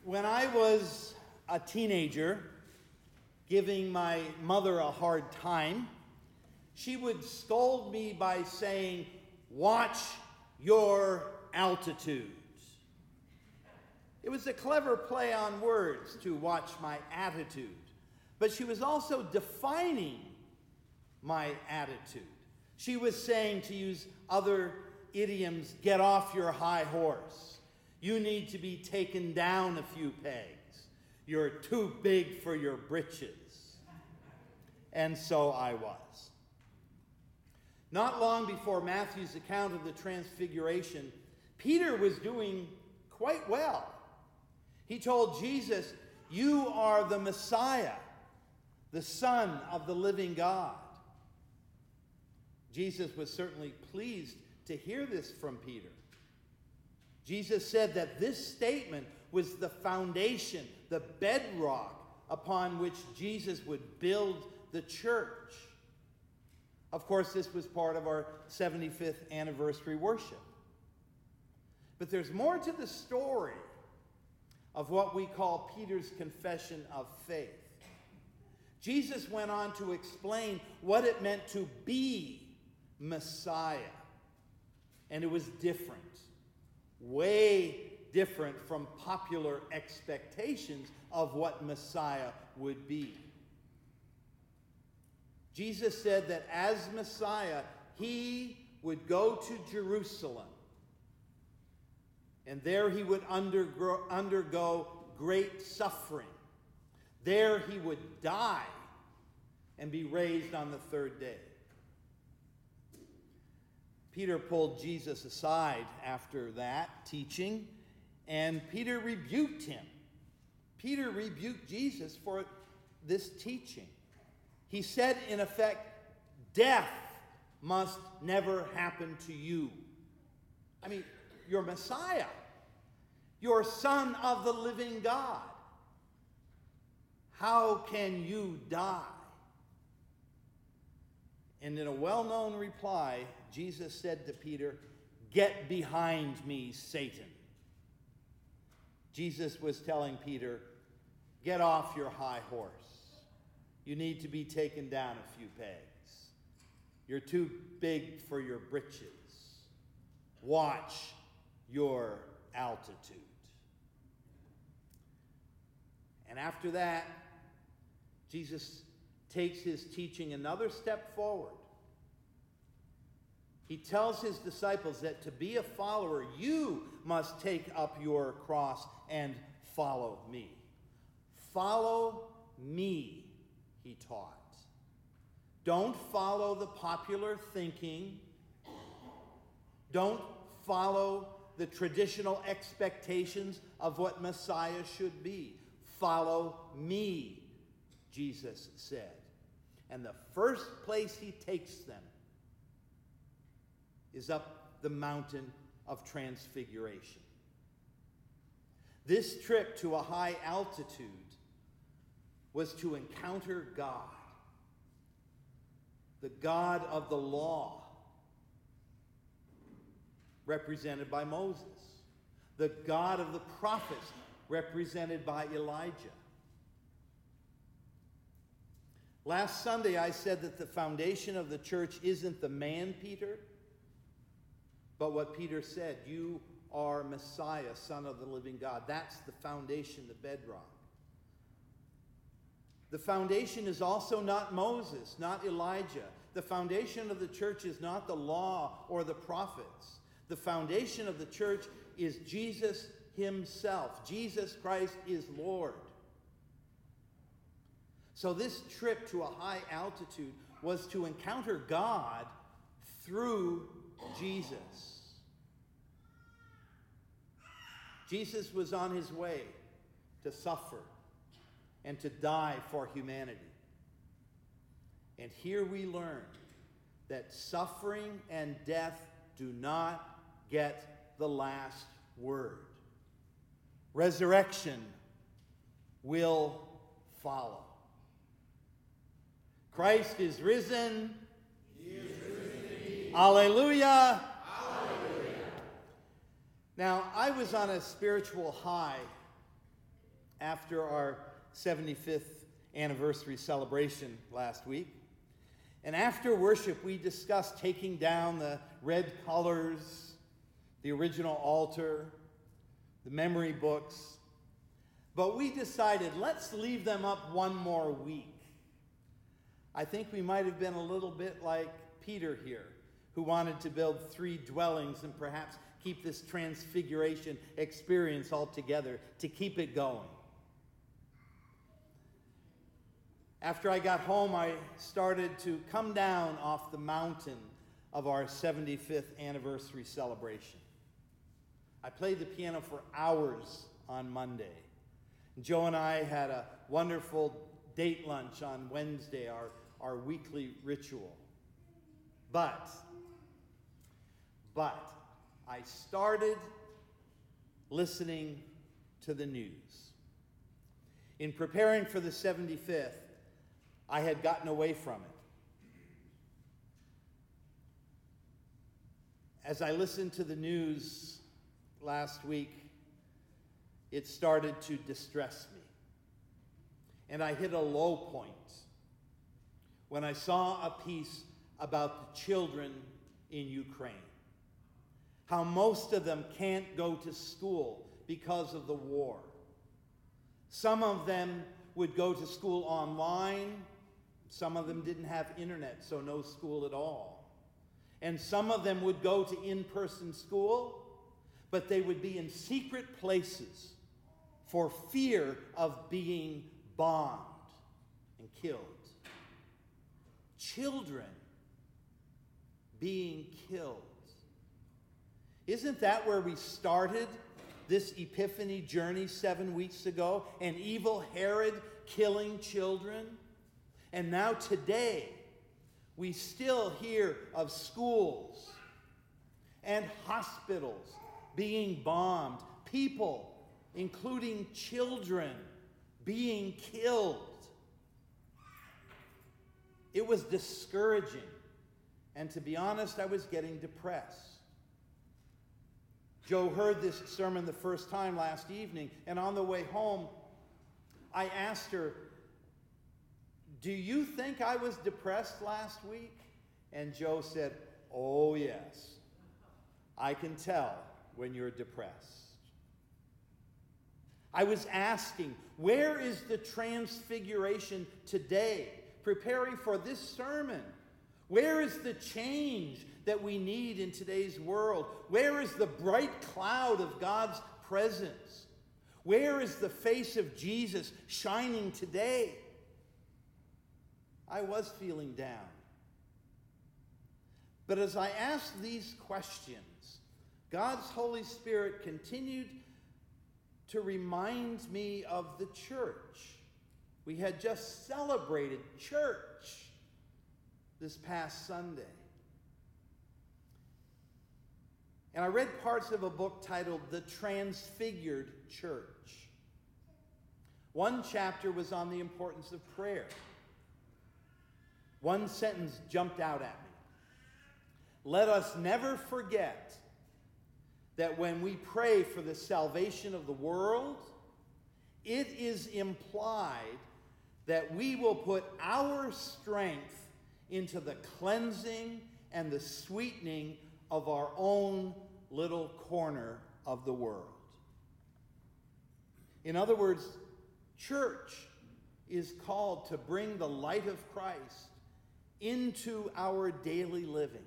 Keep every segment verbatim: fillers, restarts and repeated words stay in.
When I was a teenager, giving my mother a hard time, she would scold me by saying, "Watch your altitude." It was a clever play on words to watch my attitude, but she was also defining my attitude. She was saying, to use other idioms, get off your high horse. You need to be taken down a few pegs. You're too big for your britches. And so I was. Not long before Matthew's account of the Transfiguration, Peter was doing quite well. He told Jesus, "You are the Messiah, the Son of the living God." Jesus was certainly pleased to hear this from Peter. Jesus said that this statement was the foundation, the bedrock upon which Jesus would build the church. Of course, this was part of our seventy-fifth anniversary worship. But there's more to the story of what we call Peter's confession of faith. Jesus went on to explain what it meant to be Messiah. And it was different. Way different from popular expectations of what Messiah would be. Jesus said that as Messiah, he would go to Jerusalem, and there he would undergo, undergo great suffering. There he would die and be raised on the third day. Peter pulled Jesus aside after that teaching, and Peter rebuked him. Peter rebuked Jesus for this teaching. He said, in effect, death must never happen to you. I mean, you're Messiah. You're Son of the living God. How can you die? And in a well-known reply, Jesus said to Peter, "Get behind me, Satan." Jesus was telling Peter, get off your high horse. You need to be taken down a few pegs. You're too big for your britches. Watch your altitude. And after that, Jesus takes his teaching another step forward. He tells his disciples that to be a follower, you must take up your cross and follow me. Follow me, he taught. Don't follow the popular thinking. Don't follow the traditional expectations of what Messiah should be. Follow me, Jesus said. And the first place he takes them is up the mountain of Transfiguration. This trip to a high altitude was to encounter God, the God of the law, represented by Moses, the God of the prophets, represented by Elijah. Last Sunday, I said that the foundation of the church isn't the man, Peter, but what Peter said, you are Messiah, Son of the living God. That's the foundation, the bedrock. The foundation is also not Moses, not Elijah. The foundation of the church is not the law or the prophets. The foundation of the church is Jesus himself. Jesus Christ is Lord. So this trip to a high altitude was to encounter God through Jesus. Jesus was on his way to suffer and to die for humanity. And here we learn that suffering and death do not get the last word. Resurrection will follow. Christ is risen. He is risen indeed. Alleluia. Alleluia. Now, I was on a spiritual high after our seventy-fifth anniversary celebration last week. And after worship, we discussed taking down the red colors, the original altar, the memory books. But we decided, let's leave them up one more week. I think we might have been a little bit like Peter here, who wanted to build three dwellings and perhaps keep this transfiguration experience all together to keep it going. After I got home, I started to come down off the mountain of our seventy-fifth anniversary celebration. I played the piano for hours on Monday. Joe and I had a wonderful date lunch on Wednesday, our, our weekly ritual. But, but, I started listening to the news. In preparing for the seventy-fifth, I had gotten away from it. As I listened to the news last week, it started to distress me. And I hit a low point when I saw a piece about the children in Ukraine. How most of them can't go to school because of the war. Some of them would go to school online. Some of them didn't have internet, so no school at all. And some of them would go to in-person school, but they would be in secret places for fear of being bombed and killed. Children being killed. Isn't that where we started this Epiphany journey seven weeks ago? An evil Herod killing children? And now today, we still hear of schools and hospitals being bombed, people, including children, being killed. It was discouraging. And to be honest, I was getting depressed. Joe heard this sermon the first time last evening, and on the way home, I asked her, "Do you think I was depressed last week?" And Joe said, "Oh, yes. I can tell when you're depressed." I was asking, where is the transfiguration today, preparing for this sermon? Where is the change that we need in today's world? Where is the bright cloud of God's presence? Where is the face of Jesus shining today? I was feeling down. But as I asked these questions, God's Holy Spirit continued to remind me of the church. We had just celebrated church this past Sunday. And I read parts of a book titled The Transfigured Church. One chapter was on the importance of prayer. One sentence jumped out at me. Let us never forget that when we pray for the salvation of the world, it is implied that we will put our strength into the cleansing and the sweetening of our own little corner of the world. In other words, church is called to bring the light of Christ into our daily living.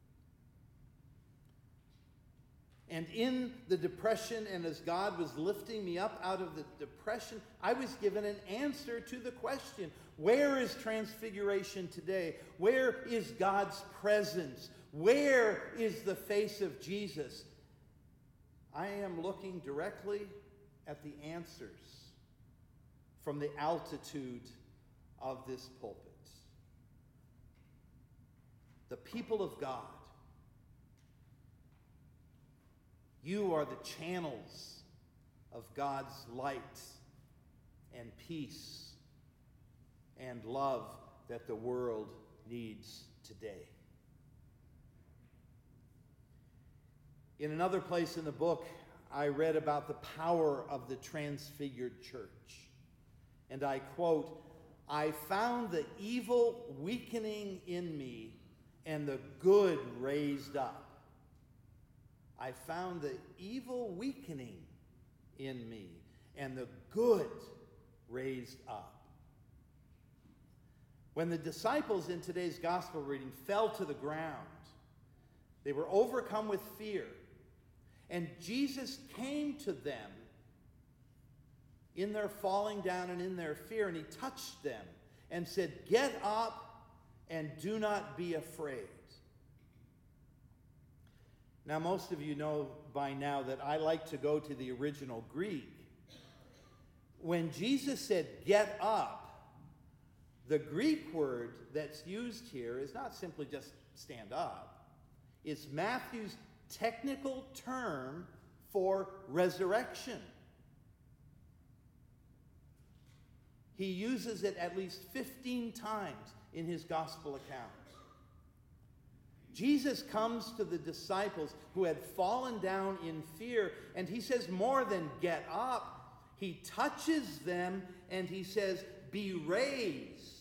And in the depression, and as God was lifting me up out of the depression, I was given an answer to the question, where is transfiguration today? Where is God's presence? Where is the face of Jesus? I am looking directly at the answers from the altitude of this pulpit. The people of God, you are the channels of God's light and peace and love that the world needs today. In another place in the book, I read about the power of the transfigured church. And I quote, "I found the evil weakening in me and the good raised up." I found the evil weakening in me and the good raised up. When the disciples in today's gospel reading fell to the ground, they were overcome with fear. And Jesus came to them in their falling down and in their fear, and he touched them and said, "Get up and do not be afraid." Now, most of you know by now that I like to go to the original Greek. When Jesus said, "Get up," the Greek word that's used here is not simply just stand up. It's Matthew's technical term for resurrection. He uses it at least fifteen times in his gospel account. Jesus comes to the disciples who had fallen down in fear, and he says more than get up. He touches them and he says, "Be raised."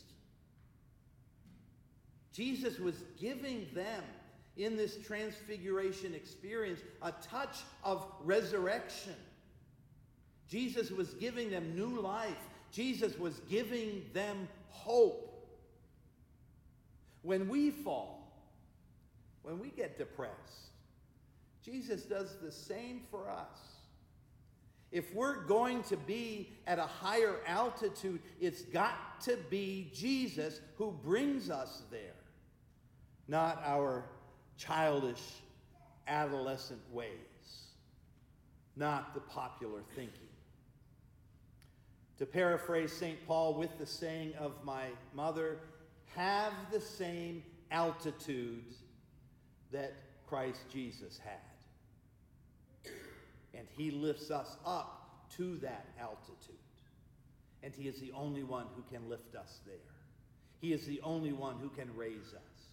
Jesus was giving them, in this transfiguration experience, a touch of resurrection. Jesus was giving them new life. Jesus was giving them hope. When we fall, when we get depressed, Jesus does the same for us. If we're going to be at a higher altitude, it's got to be Jesus who brings us there, not our childish adolescent ways, not the popular thinking. To paraphrase Saint Paul with the saying of my mother, have the same altitude that Christ Jesus had. And he lifts us up to that altitude. And he is the only one who can lift us there. He is the only one who can raise us.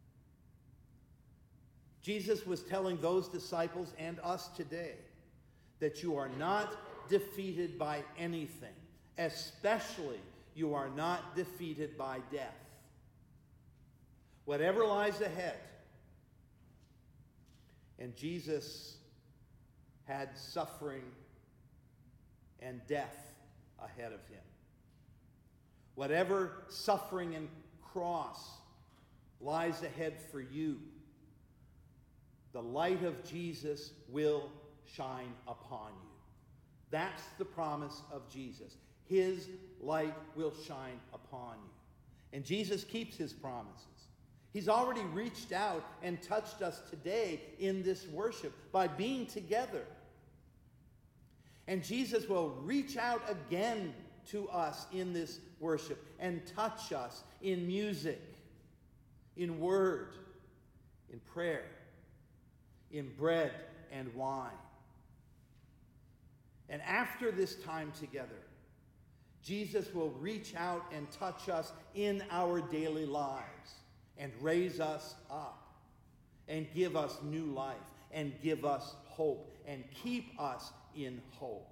Jesus was telling those disciples and us today that you are not defeated by anything. Especially, you are not defeated by death. Whatever lies ahead. And Jesus had suffering and death ahead of him. Whatever suffering and cross lies ahead for you, the light of Jesus will shine upon you. That's the promise of Jesus. His light will shine upon you. And Jesus keeps his promises. He's already reached out and touched us today in this worship by being together. And Jesus will reach out again to us in this worship and touch us in music, in word, in prayer, in bread and wine. And after this time together, Jesus will reach out and touch us in our daily lives and raise us up and give us new life and give us hope and keep us in hope.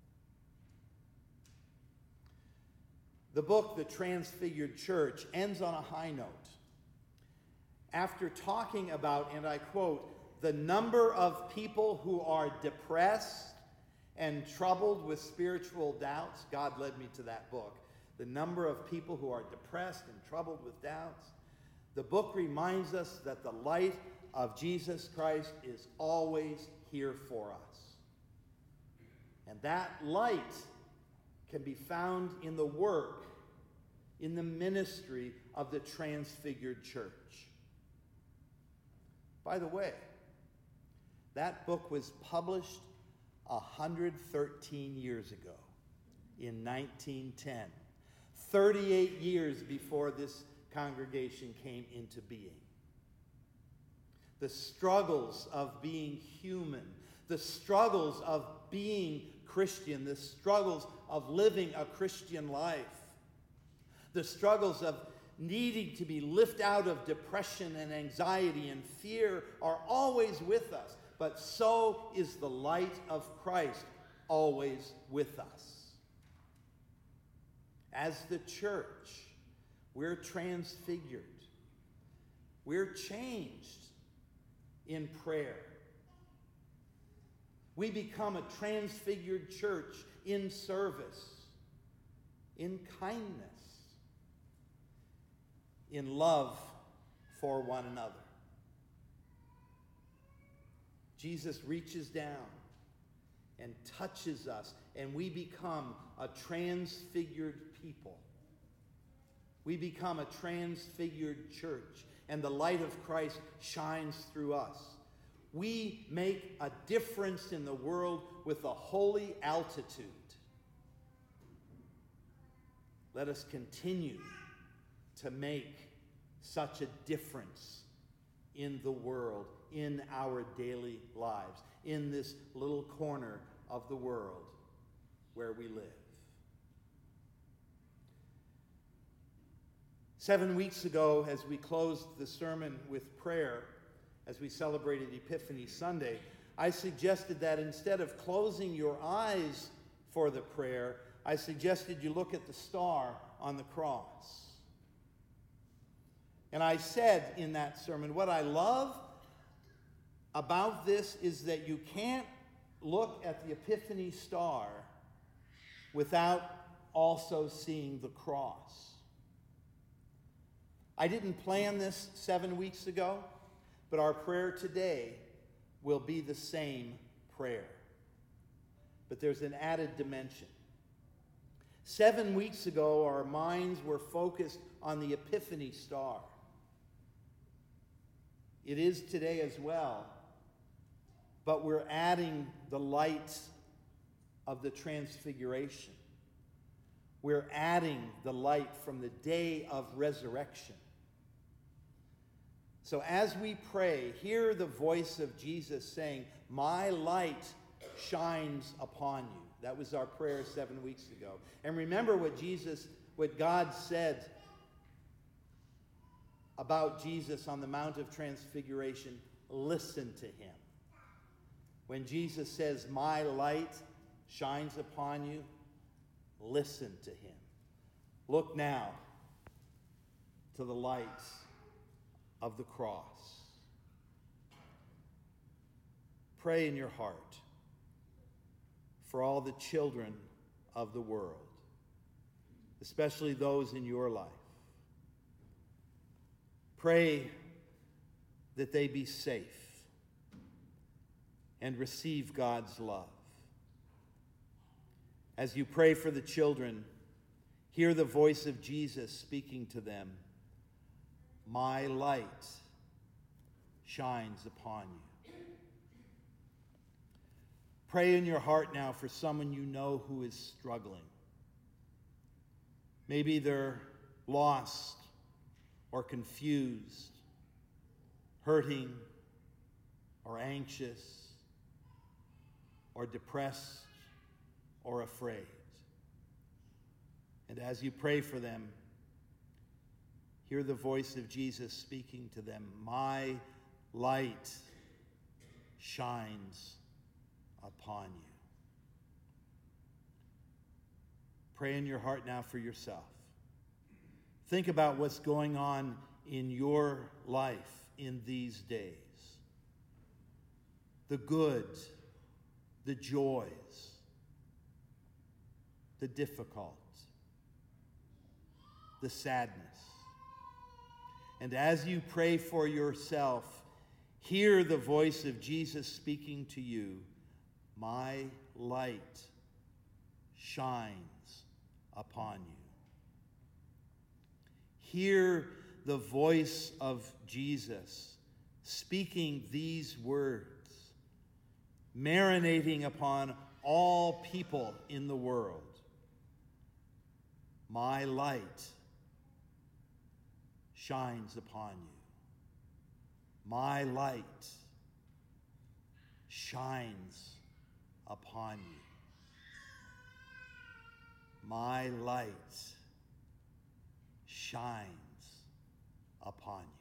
The book, The Transfigured Church, ends on a high note. After talking about, and I quote, the number of people who are depressed and troubled with spiritual doubts. God led me to that book. The number of people who are depressed and troubled with doubts. The book reminds us that the light of Jesus Christ is always here for us. And that light can be found in the work, in the ministry of the Transfigured Church. By the way, that book was published one hundred thirteen years ago, in nineteen ten, thirty-eight years before this congregation came into being. The struggles of being human, the struggles of being Christian, the struggles of living a Christian life, the struggles of needing to be lifted out of depression and anxiety and fear are always with us. but so is the light of Christ always with us. As the church, we're transfigured. We're changed in prayer. We become a transfigured church in service, in kindness, in love for one another. Jesus reaches down and touches us, and we become a transfigured people. We become a transfigured church, and the light of Christ shines through us. We make a difference in the world with a holy altitude. Let us continue to make such a difference in the world, in our daily lives, in this little corner of the world where we live. Seven weeks ago, as we closed the sermon with prayer, as we celebrated Epiphany Sunday, I suggested that instead of closing your eyes for the prayer, I suggested you look at the star on the cross. And I said in that sermon, what I love about this is that you can't look at the Epiphany star without also seeing the cross. I didn't plan this seven weeks ago, but our prayer today will be the same prayer. But there's an added dimension. Seven weeks ago, our minds were focused on the Epiphany star. It is today as well, but we're adding the light of the Transfiguration. We're adding the light from the day of resurrection. So as we pray, hear the voice of Jesus saying, "My light shines upon you." That was our prayer seven weeks ago. And remember what Jesus, what God said about Jesus on the Mount of Transfiguration. Listen to him. When Jesus says, "My light shines upon you," listen to him. Look now to the light of the cross. Pray in your heart for all the children of the world, especially those in your life. Pray that they be safe and receive God's love. As you pray for the children, hear the voice of Jesus speaking to them. "My light shines upon you." Pray in your heart now for someone you know who is struggling. Maybe they're lost or confused, hurting or anxious or depressed or afraid. And as you pray for them, hear the voice of Jesus speaking to them. "My light shines upon you." Pray in your heart now for yourself. Think about what's going on in your life in these days. The good, the joys, the difficult, the sadness. And as you pray for yourself, hear the voice of Jesus speaking to you. "My light shines upon you." Hear the voice of Jesus speaking these words, marinating upon all people in the world. "My light shines upon you. My light shines upon you. My light shines upon you."